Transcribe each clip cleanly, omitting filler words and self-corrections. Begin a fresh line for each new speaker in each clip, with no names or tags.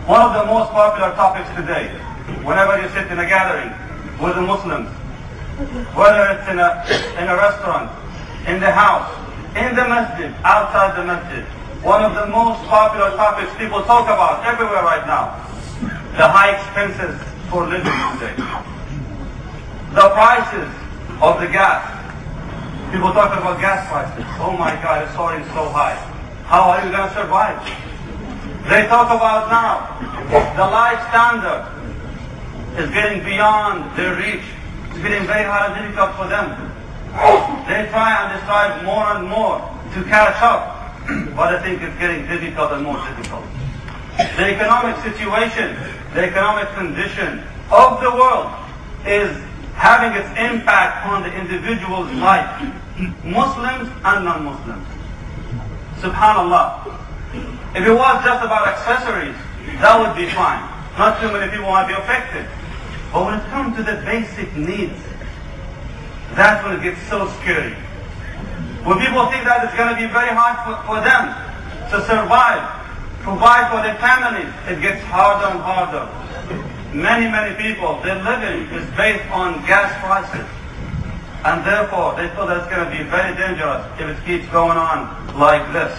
One of the most popular topics today, whenever you sit in a gathering with the Muslims, whether it's in a restaurant, in the house, in the masjid, outside the masjid, one of the most popular topics people talk about everywhere right now, the high expenses for living today. The prices of the gas. People talk about gas prices. Oh my God, it's soaring so high. How are you going to survive? They talk about now the life standard is getting beyond their reach. It's getting very hard and difficult for them. They try and they strive more and more to catch up, but I think it's getting difficult and more difficult. The economic situation, the economic condition of the world is having its impact on the individual's life, Muslims and non-Muslims. Subhanallah. If it was just about accessories, that would be fine. Not too many people want to be affected. But when it comes to the basic needs, that's when it gets so scary. When people think that it's going to be very hard for them to survive, provide for their families, it gets harder and harder. Many people, their living is based on gas prices. And therefore, they feel that it's going to be very dangerous if it keeps going on like this.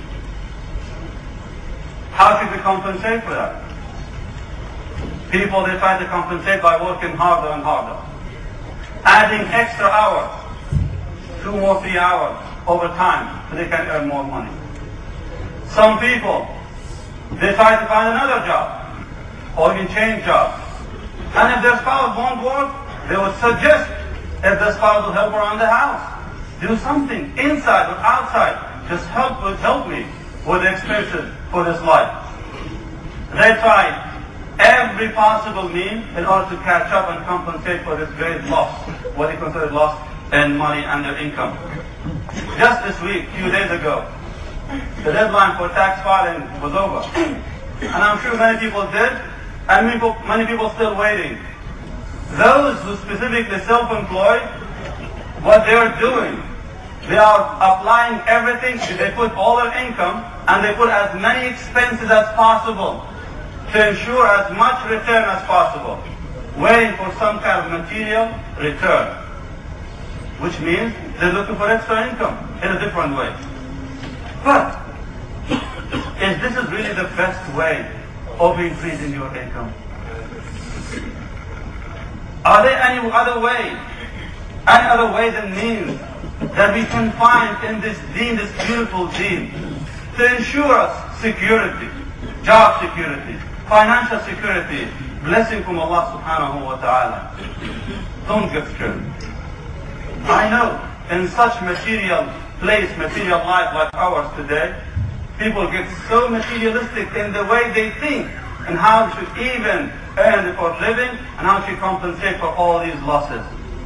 How should we compensate for that? People, they try to compensate by working harder and harder. Adding extra hours, 2 or 3 hours over time, so they can earn more money. Some people, they try to find another job, or even change jobs. And if their spouse won't work, they would suggest if the spouse will help around the house. Do something, inside or outside. Just help me with the expenses for this life. They try every possible means in order to catch up and compensate for this great loss, what they consider loss in money and their income. Just this week, a few days ago, the deadline for tax filing was over. And I'm sure many people did, and many people still waiting. Those who specifically self-employed, what they're doing, they are applying everything, they put all their income, and they put as many expenses as possible to ensure as much return as possible, waiting for some kind of material return, which means they're looking for extra income in a different way. But is this really the best way of increasing your income? Are there any other ways and means that we can find in this deen, this beautiful deen, to ensure us security, job security, financial security, blessing from Allah subhanahu wa ta'ala? Don't get scared. I know in such material place, material life like ours today, people get so materialistic in the way they think and how they should even earn for living and how to compensate for all these losses.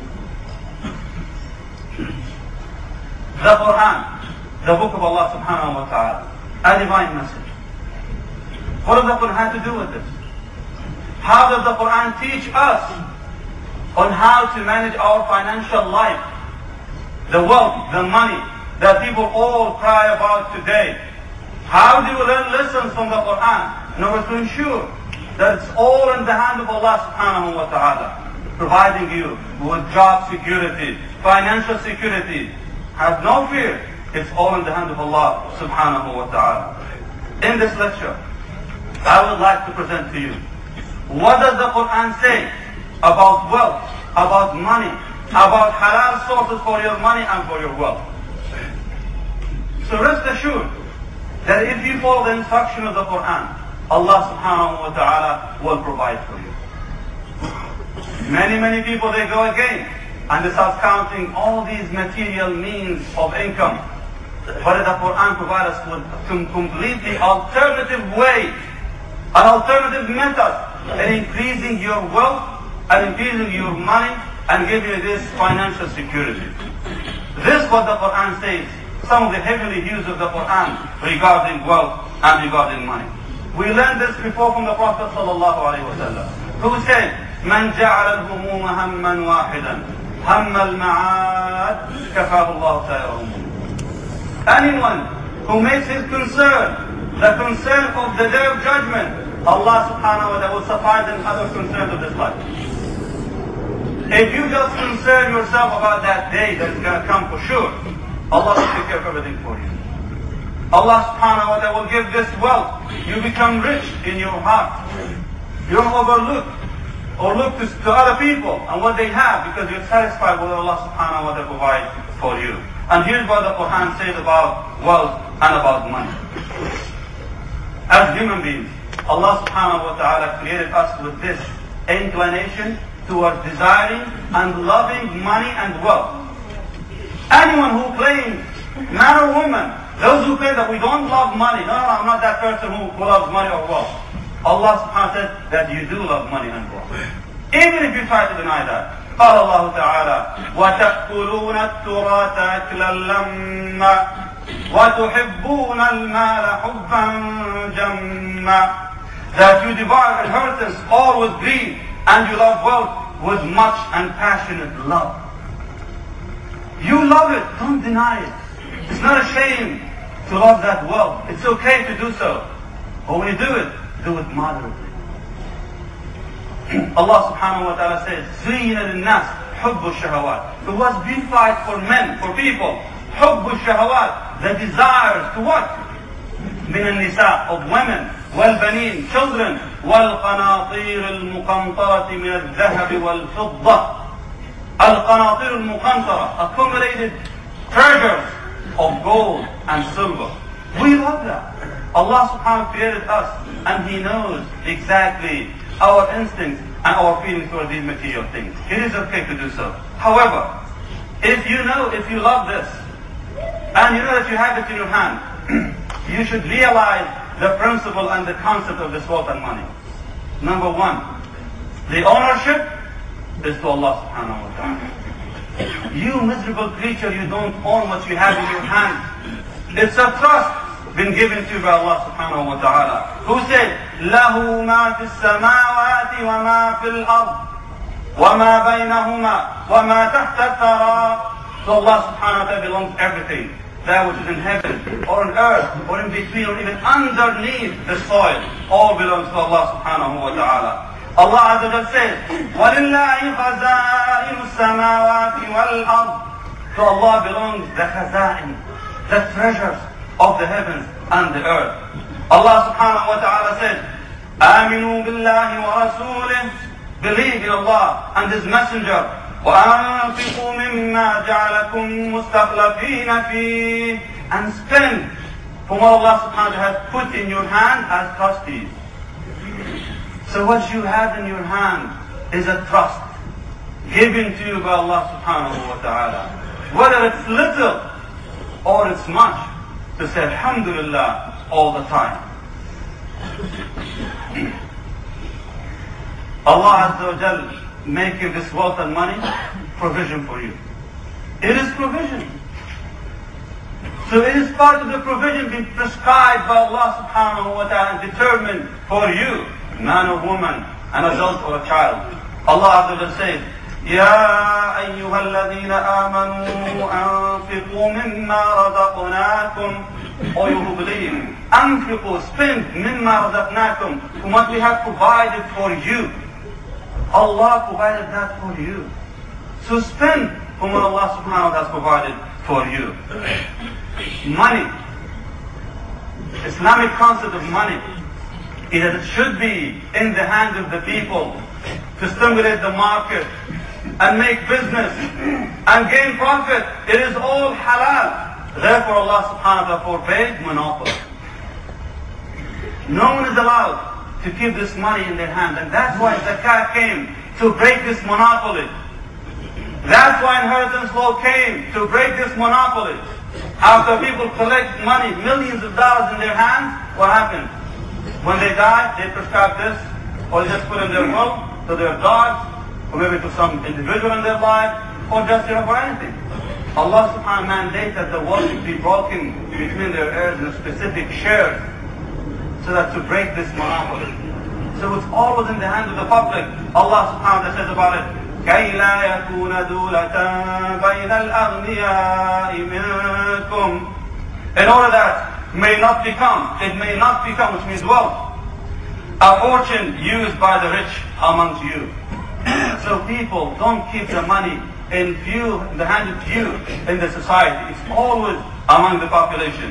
The Quran, the book of Allah subhanahu wa ta'ala, a divine message. What does the Quran have to do with this? How does the Quran teach us on how to manage our financial life? The wealth, the money that people all cry about today. How do you learn lessons from the Quran in order to ensure that it's all in the hand of Allah subhanahu wa ta'ala, providing you with job security, financial security? Have no fear. It's all in the hand of Allah subhanahu wa ta'ala. In this lecture, I would like to present to you, what does the Quran say about wealth, about money, about halal sources for your money and for your wealth? So rest assured that if you follow the instruction of the Quran, Allah subhanahu wa ta'ala will provide for you. Many people, they go again and they start counting all these material means of income. But the Quran provides us with a completely alternative way, an alternative method in increasing your wealth and increasing your money and giving you this financial security. This is what the Quran says, some of the heavenly views of the Quran regarding wealth and regarding money. We learned this before from the Prophet ﷺ, who said, "Man ja'ala al-humuma hamman wahidan, hamma al-ma'ad, kafahu Allah ta'ala." Anyone who makes his concern the concern of the Day of Judgment, Allah subhanahu wa ta'ala will suffice in other concerns of this life. If you just concern yourself about that day that is going to come for sure, Allah will take care of everything for you. Allah subhanahu wa ta'ala will give this wealth. You become rich in your heart. You don't overlook or look to other people and what they have, because you're satisfied with what Allah subhanahu wa ta'ala provides for you. And here's what the Quran says about wealth and about money. As human beings, Allah subhanahu wa ta'ala created us with this inclination towards desiring and loving money and wealth. Anyone who claims, man or woman, those who claim that we don't love money, no, I'm not that person who loves money or wealth. Allah subhanahu wa ta'ala says that you do love money and wealth. Even if you try to deny that. قال الله تعالى وَتَأْكُلُونَ التُّرَاثَ أَكْلًا لَمًّا وَتُحِبُّونَ الْمَالَ حُبًّا جَمًّا. That you devour inheritance all with greed, and you love wealth with much and passionate love. You love it, don't deny it. It's not a shame to love that wealth. It's okay to do so. But when you do it moderately. Allah subhanahu wa ta'ala says, زُيِّنَ لِلنَّاسِ حُبُّ الشَّهَوَاتِ. It was beautified for men, for people. حُبُّ الشَّهَوَاتِ, the desires to what? من النساء, of women, والبنين, children, والقناطير المقنطرة من الذهب والفضة. القناطير المقنطرة, accumulated treasures of gold and silver. We love that. Allah subhanahu wa ta'ala created us, and He knows exactly our instincts and our feelings toward these material things. It is okay to do so. However, if you love this, and you know that you have it in your hand, you should realize the principle and the concept of this wealth and money. Number one, the ownership is to Allah subhanahu wa ta'ala. You miserable creature, you don't own what you have in your hand. It's a trust been given to you by Allah subhanahu wa ta'ala, who said, لَهُ مَا فِي السَّمَاوَاتِ وَمَا فِي الْأَرْضِ وَمَا بَيْنَهُمَا وَمَا تَحْتَ الثَّرَى. So Allah subhanahu wa ta'ala belongs to everything. That which is in heaven, or on earth, or in between, or even underneath the soil, all belongs to Allah subhanahu wa ta'ala. Allah Azza wa Jalla says, وَلِلَّهِ خَزَائِنُ السَّمَاوَاتِ وَالْأَرْضِ. To Allah belongs the khaza'in, the treasures of the heavens and the earth. Allah subhanahu wa ta'ala said, آمنوا بالله ورسوله. Believe in Allah and His Messenger. وأنفقوا مما جعلكم مستخلفين فيه. And spend from what Allah subhanahu wa ta'ala has put in your hand as trustees. So what you have in your hand is a trust given to you by Allah subhanahu wa ta'ala. Whether it's little or it's much, to say Alhamdulillah all the time. Allah Azza wa Jal making this wealth and money provision for you. It is provision. So it is part of the provision being prescribed by Allah subhanahu wa ta'ala and determined for you, man or woman, an adult or a child. Allah Azza wa Jal says, يا أيها الذين آمنوا أنفقوا مما رزقناكم. Or you who believe, أنفقوا, spend مما رزقناكم, from what we have provided for you. Allah provided that for you. So spend from what Allah subhanahu wa ta'ala has provided for you. Money, Islamic concept of money is that it should be in the hands of the people to stimulate the market and make business and gain profit. It is all halal. Therefore Allah subhanahu wa ta'ala forbade monopoly. No one is allowed to keep this money in their hand, and that's why zakat came, to break this monopoly. That's why inheritance law came, to break this monopoly. After people collect money, millions of dollars in their hands, what happens? When they die, they prescribe this, or they just put in their will to their dogs, or maybe to some individual in their life, or just for anything. Allah subhanahu wa ta'ala mandates that the wealth should be broken between their heirs in a specific share, so that to break this monopoly. So it's all within the hands of the public. Allah subhanahu wa ta'ala says about it, كَيْ لَا يَكُونَ دُولَةً بَيْنَ الْأَغْنِيَاءِ مِنْكُمْ. In order that it may not become, which means wealth, a fortune used by the rich amongst you. So people don't keep the money in the hand of few in the society. It's always among the population.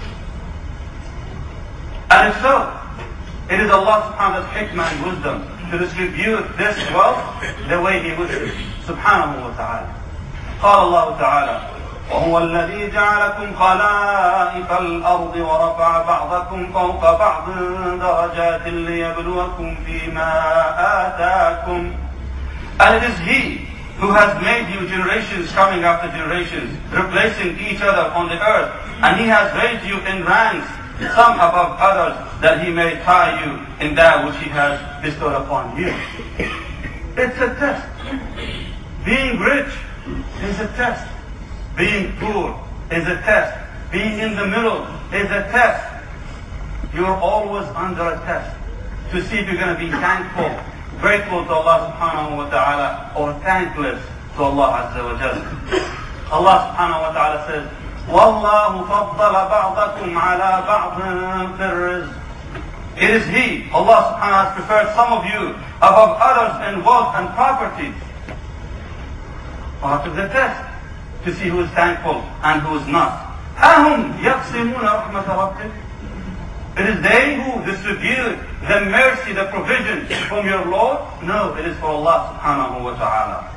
And if so, it is Allah subhanahu wa ta'ala's hikmah and wisdom to distribute this wealth the way He wishes. Subhanahu wa ta'ala. قال الله تعالى وهو الذي جعلكم خلائف الأرض ورفع بعضكم فوق بعض درجات ليبلوكم فيما آتاكم. And it is He who has made you generations coming after generations, replacing each other on the earth. And He has raised you in ranks, some above others, that He may try you in that which He has bestowed upon you. It's a test. Being rich is a test. Being poor is a test. Being in the middle is a test. You're always under a test to see if you're going to be thankful, grateful to Allah subhanahu wa ta'ala, or thankless to Allah azza wa jalla. Allah subhanahu wa ta'ala says, وَاللَّهُ فَضَّلَ بَعْضَكُمْ عَلَى بَعْضٍ فِي الرِّزْقِ. It is He, Allah subhanahu wa ta'ala, has preferred some of you above others in wealth and property. Part of the test, to see who is thankful and who is not. أَهُمْ يَقْسِمُونَ رَحْمَةَ رَبِّكَ. It is they who distribute the mercy, the provision from your Lord? No, it is for Allah subhanahu wa ta'ala.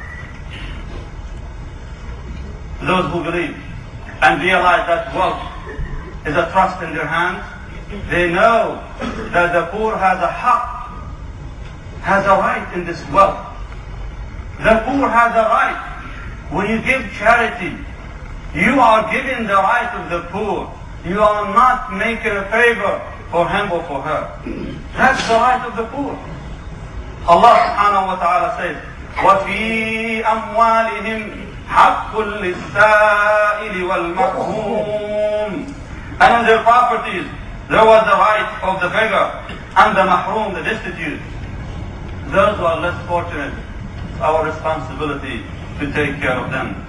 Those who believe and realize that wealth is a trust in their hands, they know that the poor has a haqq, has a right in this wealth. The poor has a right. When you give charity, you are giving the right of the poor. You are not making a favor for him or for her. That's the right of the poor. Allah subhanahu wa ta'ala says, وَفِي أَمْوَالِهِمْ حَقٌّ لِلسَّائِلِ وَالْمَحْرُومِ. And in their properties, there was the right of the beggar and the mahroom, the destitute. Those who are less fortunate, it's our responsibility to take care of them.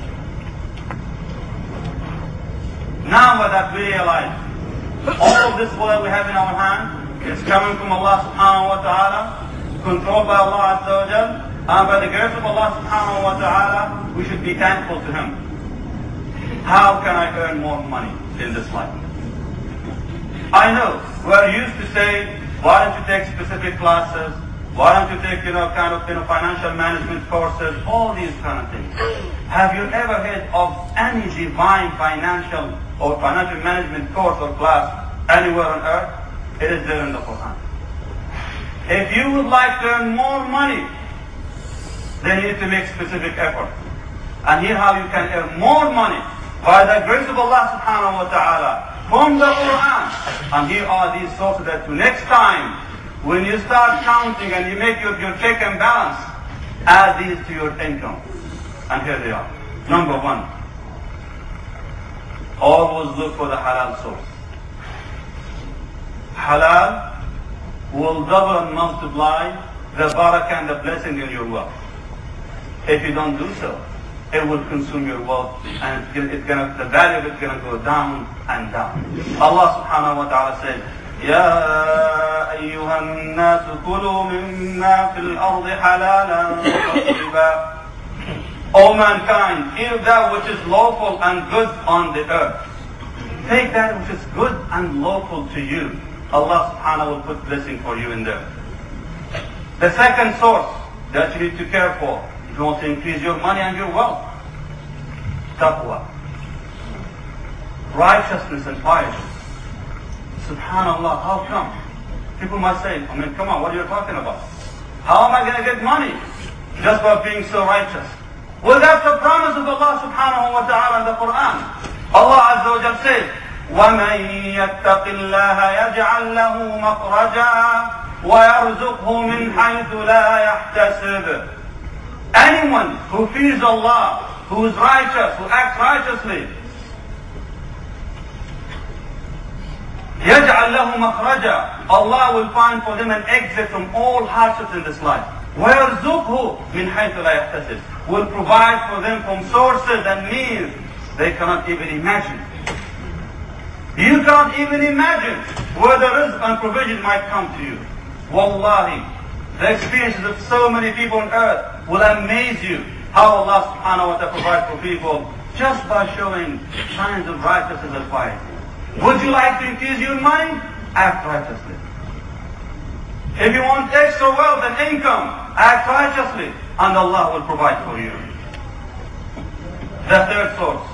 Now that we realize all of this wealth we have in our hand is coming from Allah subhanahu wa ta'ala, controlled by Allah azza wa jal, and by the grace of Allah subhanahu wa ta'ala, we should be thankful to Him. How can I earn more money in this life? I know we are used to say, why don't you take specific classes? Why don't you take, financial management courses? All these kind of things. Have you ever heard of any divine financial or financial management course or class anywhere on earth? It is there in the Quran. If you would like to earn more money, then you need to make specific effort. And here how you can earn more money by the grace of Allah subhanahu wa ta'ala from the Quran. And here are these sources that next time when you start counting and you make your check and balance, add these to your income. And here they are. Number one, always look for the halal source. Halal will double and multiply the barakah and the blessing in your wealth. If you don't do so, it will consume your wealth and the value of it is going to go down and down. Allah subhanahu wa ta'ala says, يا أيها الناس كلوا مما في الأرض حلالا طيبا. O mankind, eat that which is lawful and good on the earth. Take that which is good and lawful to you. Allah subhanahu will put blessing for you in there. The second source that you need to care for, if you want to increase your money and your wealth, taqwa, righteousness and piety. Subhanallah, how come? People might say, come on, what are you talking about? How am I going to get money just by being so righteous? Well, that's the promise of Allah subhanahu wa ta'ala in the Quran. Allah azza wa jal says, وَمَنْ يَتَّقِ اللَّهَ يَجْعَلْ لَهُ مَخْرَجًا وَيَرْزُقْهُ مِنْ حَيْثُ لَا يَحْتَسِبُ. Anyone who fears Allah, who is righteous, who acts righteously, يَجْعَلْ لَهُ مَخْرَجًا. Allah will find for them an exit from all hardships in this life. وَيَرْزُقْهُ مِنْ حَيْثُ لَا يَحْتَسِبُ. Will provide for them from sources and means they cannot even imagine. You can't even imagine where the rizq and provision might come to you. Wallahi, the experiences of so many people on earth will amaze you how Allah subhanahu wa ta'ala provides for people just by showing signs of righteousness and piety. Would you like to increase your money? Act righteously. If you want extra wealth and income, act righteously, and Allah will provide for you. The third source,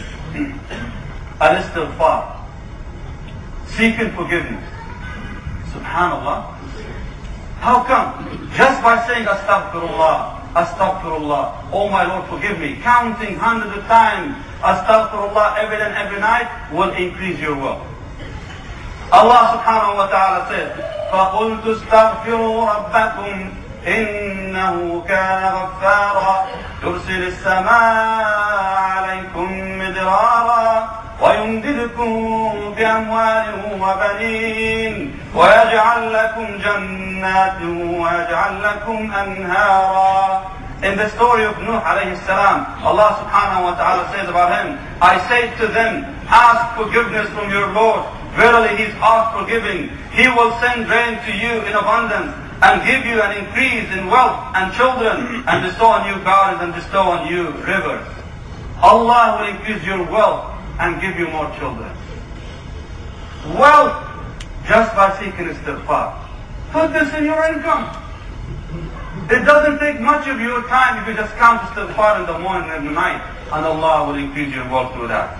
al-istighfar, seeking forgiveness. Subhanallah. How come? Just by saying astaghfirullah, astaghfirullah, oh my Lord forgive me, counting hundreds of times astaghfirullah every day and every night will increase your wealth. Allah subhanahu wa ta'ala says, فَقُلْتُ اسْتَغْفِرُوا رَبَّكُمْ إِنَّهُ كَانَ غَفَّارًا يُرْسِلِ السَّمَاءَ عَلَيْكُمْ مِدْرَارًا ويمددكم بأموال وبنين ويجعل لكم جنات ويجعل لكم أنهارا. In the story of Nuh alayhi salam, Allah subhanahu wa ta'ala says about him, I say to them, ask forgiveness from your Lord. Verily He is oft forgiving. He will send rain to you in abundance and give you an increase in wealth and children and bestow on you gardens and bestow on you rivers. Allah will increase your wealth and give you more children. Wealth just by seeking istighfar. Put this in your income. It doesn't take much of your time if you just count istighfar in the morning and the night, and Allah will increase your wealth through that.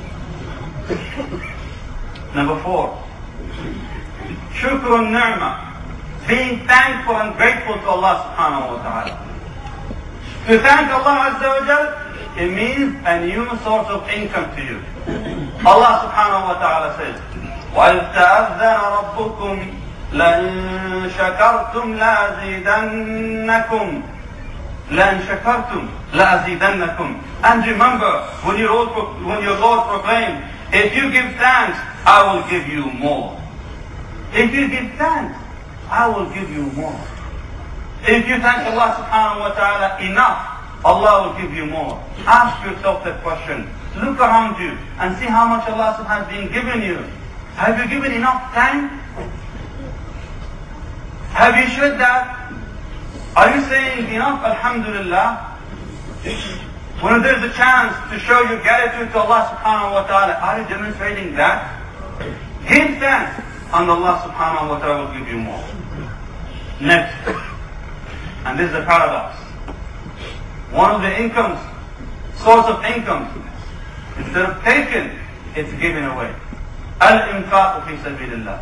Number 4, shukrun ni'mah, being thankful and grateful to Allah subhanahu wa ta'ala. To thank Allah Azza wa Jal, it means a new source of income to you. Allah subhanahu wa ta'ala says, وَإِذْ تَأَذَّنَ رَبُّكُمْ لَإِن شَكَرْتُمْ لَأَزِيدَنَّكُمْ لَإِن شَكَرْتُمْ لَأَزِيدَنَّكُمْ. And remember, when your Lord proclaimed, if you give thanks, I will give you more. If you give thanks, I will give you more. If you thank Allah subhanahu wa ta'ala enough, Allah will give you more. Ask yourself that question. Look around you and see how much Allah subhanahu wa ta'ala has been giving you. Have you given enough thanks? Have you shared that? Are you saying enough alhamdulillah? When there's a chance to show your gratitude to Allah subhanahu wa ta'ala, are you demonstrating that? Give thanks and Allah subhanahu wa ta'ala will give you more. Next, and this is a paradox. One of the incomes, source of income, instead of taken, it's given away. Al-infaq fi sabilillah.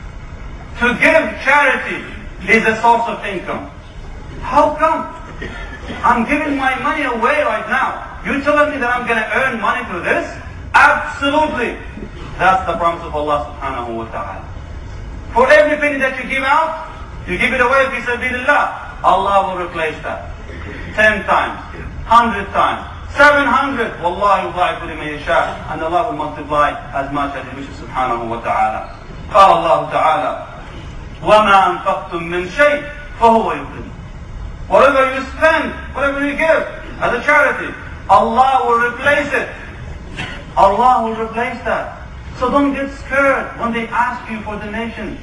To give charity is a source of income. How come? I'm giving my money away right now. You telling me that I'm going to earn money through this? Absolutely. That's the promise of Allah subhanahu wa ta'ala. For every penny that you give out, you give it away fi sabilillah, Allah will replace that. 10 times, 100 times, 700. Wallahi yudha'ifu liman yasha. And Allah will multiply as much as He wishes subhanahu wa ta'ala. قال الله تعالى وَمَا أَنفَقْتُم مِّن شَيْءٍ فَهُوَ يُخْلِفُهُ. Whatever you spend, whatever you give as a charity, Allah will replace it. Allah will replace that. So don't get scared when they ask you for donations.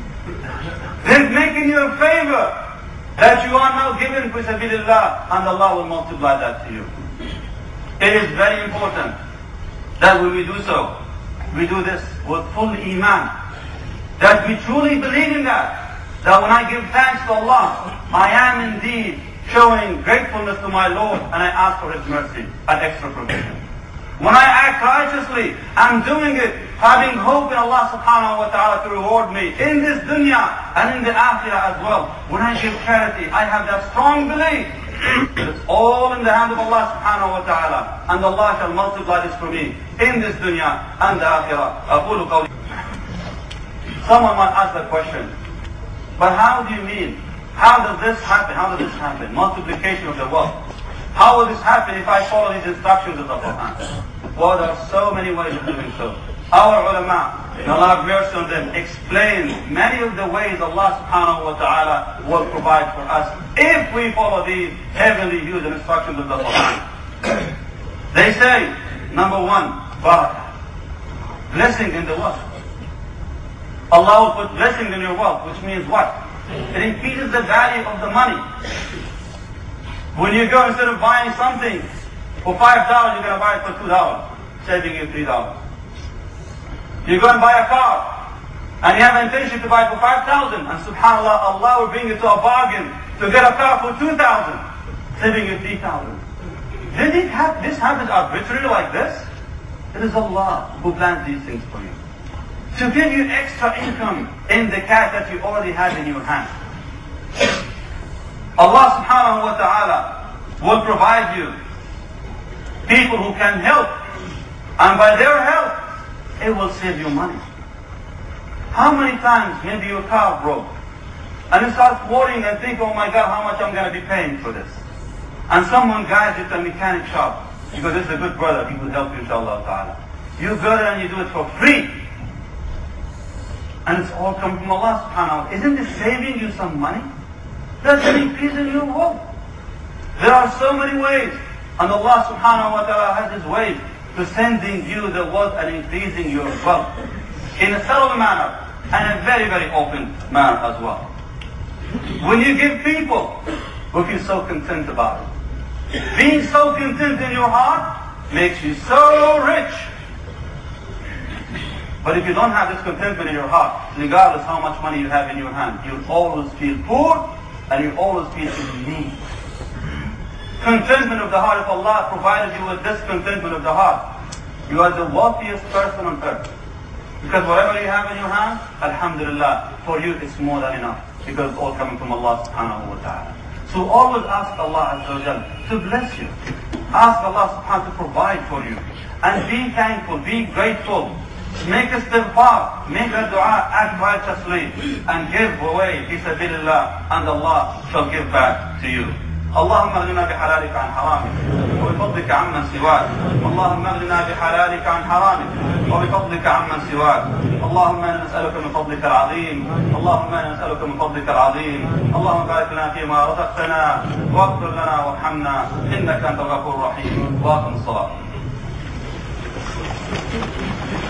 They're making you a favor that you are now given fi sabilillah, and Allah will multiply that to you. It is very important that when we do so, we do this with full iman, that we truly believe in that when I give thanks to Allah, I am indeed showing gratefulness to my Lord, and I ask for His mercy and extra provision. When I act righteously, I'm doing it having hope in Allah subhanahu wa ta'ala to reward me in this dunya and in the akhirah as well. When I give charity, I have that strong belief that it's all in the hand of Allah subhanahu wa ta'ala, and Allah shall multiply this for me in this dunya and the akhirah. أقول قولي. Someone might ask that question, but how do you mean? How does this happen? How does this happen? Multiplication of the wealth. How will this happen if I follow these instructions of the Quran? Well, there are so many ways of doing so. Our ulama, may Allah have mercy on them, explain many of the ways Allah subhanahu wa ta'ala will provide for us if we follow these heavenly views and instructions of the Quran. They say, number 1, barakah. Blessing in the wealth. Allah will put blessing in your wealth, which means what? It increases the value of the money. When you go, instead of buying something for $5, you're going to buy it for $2, saving you $3. You go and buy a car, and you have an intention to buy it for $5,000, and subhanAllah, Allah will bring you to a bargain to get a car for $2,000, saving you $3,000. This happens arbitrarily like this? It is Allah who plans these things for you. To give you extra income in the cash that you already have in your hand. Allah subhanahu wa ta'ala will provide you people who can help, and by their help, it will save you money. How many times maybe your car broke, and you start worrying and think, oh my God, how much I'm going to be paying for this? And someone guides you to a mechanic shop, because this is a good brother, he will help you inshallah ta'ala. You go there and you do it for free. And it's all coming from Allah subhanahu wa ta'ala. Isn't it saving you some money? That's an increase in your wealth. There are so many ways. And Allah subhanahu wa ta'ala has His ways to sending you the wealth and increasing your wealth. In a subtle manner and a very, very open manner as well. When you give people, we feel so content about it. Being so content in your heart makes you so rich. But if you don't have this contentment in your heart, regardless how much money you have in your hand, you'll always feel poor and you always feel in need. Contentment of the heart, if Allah provided you with this contentment of the heart, you are the wealthiest person on earth. Because whatever you have in your hand, alhamdulillah, for you it's more than enough. Because it's all coming from Allah subhanahu wa ta'ala. So always ask Allah Azza wa Jal to bless you. Ask Allah subhanahu wa ta'ala to provide for you. And be thankful, be grateful. Make istighfar, make a dua, act righteously, and give away fi sabilillah, and Allah shall give back to you. اللهم اغننا بحلالك عن حرامك وبفضلك عمن سواك. اللهم اغننا بحلالك عن حرامك وبفضلك عمن سواك. اللهم انا نسألك من فضلك العظيم. اللهم انا نسألك من فضلك العظيم. اللهم بارك لنا فيما رزقتنا واغفر لنا وارحمنا انك انت الغفور الرحيم. واقم الصلاة.